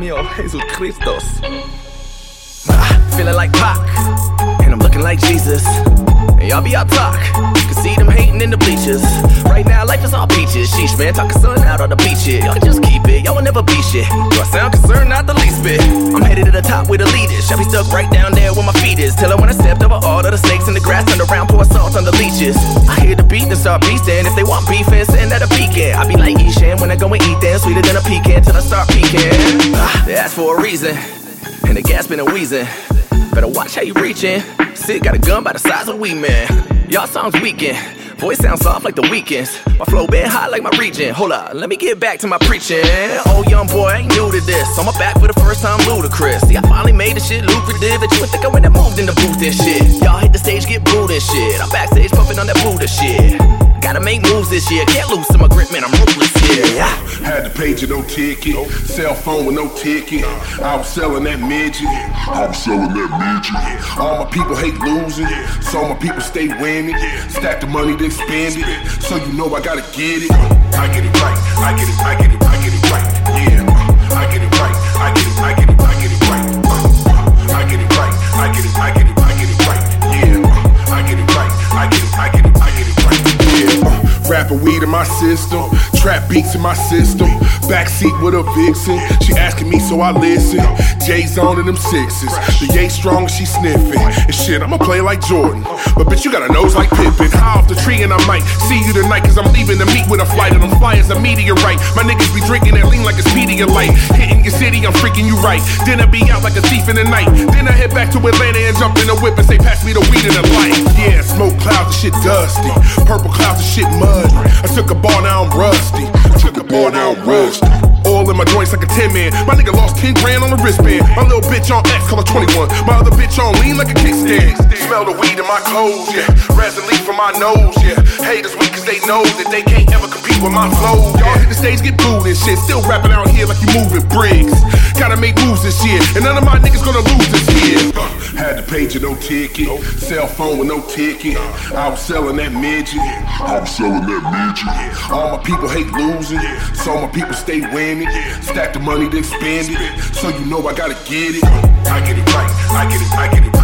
mío, Jesucristos. Feeling like Pac, and I'm looking like Jesus. And y'all be out talk, you can see them hating in the bleachers. Right now, life is all peaches. Sheesh, man, talking sun out on the beach, yeah. Y'all can just keep it, y'all will never be shit. Do I sound concerned? Not the least bit. I'm headed to the top with the leaders. Shall be stuck right down there where my feet is. Till I when I stepped over all of the snakes in the grass, turned around, pour salt on the leeches. I hear the beat and start beastin'. If they want beef, and send that a pecan. I be like Eshan when I go and eat them, sweeter than a pecan till I start peeking. They asked for a reason, and the gasping and wheezing. Better watch how you reachin'. Sid got a gun by the size of Wee Man. Y'all songs weakin'. Voice sounds soft like the weekends. My flow been hot like my region. Hold up, let me get back to my preaching. Oh, young boy, I ain't new to this. On my back for the first time, ludicrous. See, I finally made the shit lucrative that you would think I went and moved in the booth and shit. Y'all hit the stage, get booed and shit. I'm backstage puffin' on that Buddha shit. Gotta make moves this year. Can't loosen my grip, man, I'm ruthless here. Had the pager, no ticket. Cell phone with no ticket. I was selling that midget. All my people hate losing, so my people stay winning. Stack the money, then spend it. So you know I gotta get it. I get it right. I get it right. Yeah. I get it right. I get it right. I get it right. I get it right. Yeah. I get it right. I get it right. Yeah. Rapping weed in my system, trap beats in my system. Backseat with a vixen, she asking me so I listen. J's on in them sixes, the yay strong she sniffing. And shit, I'ma play like Jordan, but bitch you got a nose like Pippen. High off the tree and I might see you tonight, cause I'm leaving to meet with a flight. And I'm fly as a meteorite, my niggas be drinking that lean like it's Pedialyte. Hitting your city, I'm freaking you right. Then I be out like a thief in the night. Then I head back to Atlanta and jump in the whip and say pass me the weed and the light. Yeah, smoke clouds, the shit dusty. Purple clouds, the shit muddy. I took a ball, now I'm rusty. All in my joints like a 10-man. My nigga lost 10 grand on the wristband. My little bitch on X, color 21. My other bitch on lean like a kickstand. Smell the weed in my clothes, yeah. Resin leaf from my nose, yeah. Haters weak cause they know that they can't ever compete with my flow. Y'all hit the stage, get booed and shit. Still rapping out here like you moving bricks. Gotta make moves this year, and none of my niggas gonna lose this year. Had the pager, no ticket. Cell phone with no ticket. I was selling that midget. All my people hate losing, so my people stay winning. Stack the money, then spend it. So you know I gotta get it. I get it right. I get it right.